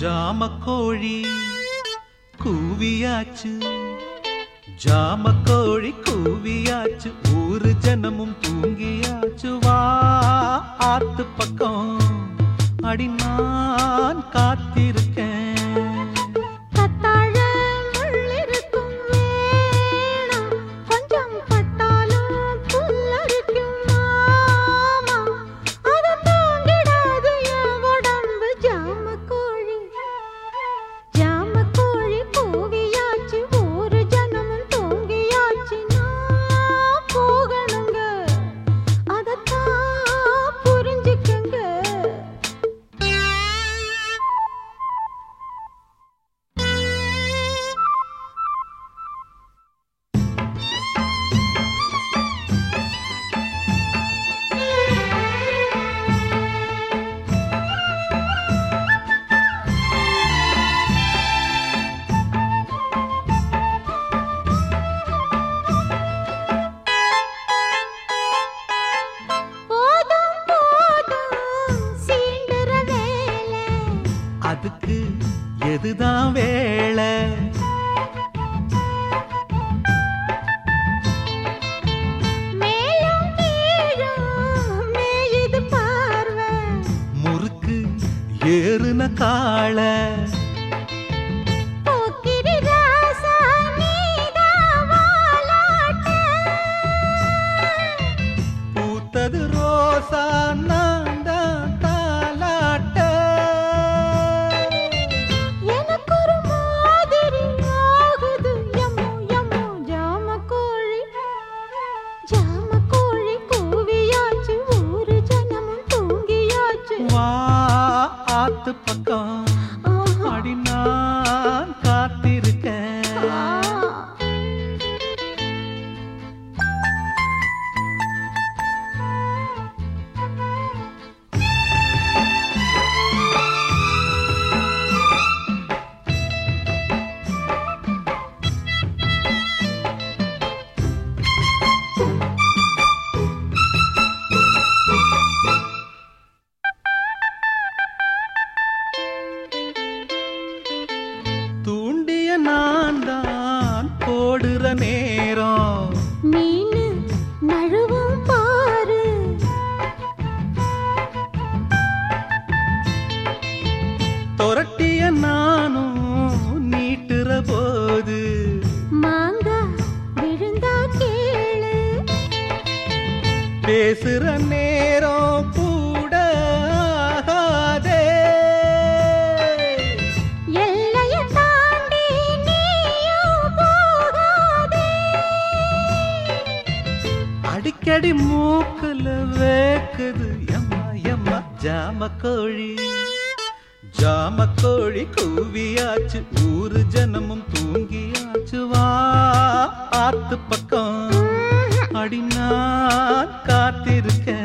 ஜாமக்கோழி கூவியாச்சு, ஜாமக்கோழி கூவியாச்சு, ஊரு ஜனமும் தூங்கியாச்சு. வா ஆத்து பக்கம் அடி நான் காத்திருக்கேன். அதுக்கு எதுதான் வேளை? முறுக்கு ஏறுன காள பூத்தது ரோசா ஆத்து பக்கம் அடி நான் காத்திருக்கேன். தூண்டிய நான் தான் போடுற நேரம் மீன் நழுவும் பாரு. தொரட்டிய நானும் நீட்டுற போது மாங்கா விழுந்தா கேளு. பேசுற நேரம் கூட ஆகாதே. அடிக்கடி மூக்குல வேக்குது எம்மா எம்மா. ஜாமக்கோழி ஜாமக்கோழி கூவியாச்சு, ஊரு ஜனமும் தூங்கியாச்சு. வா ஆத்து பக்கம் அடி நான் காத்திருக்கேன்.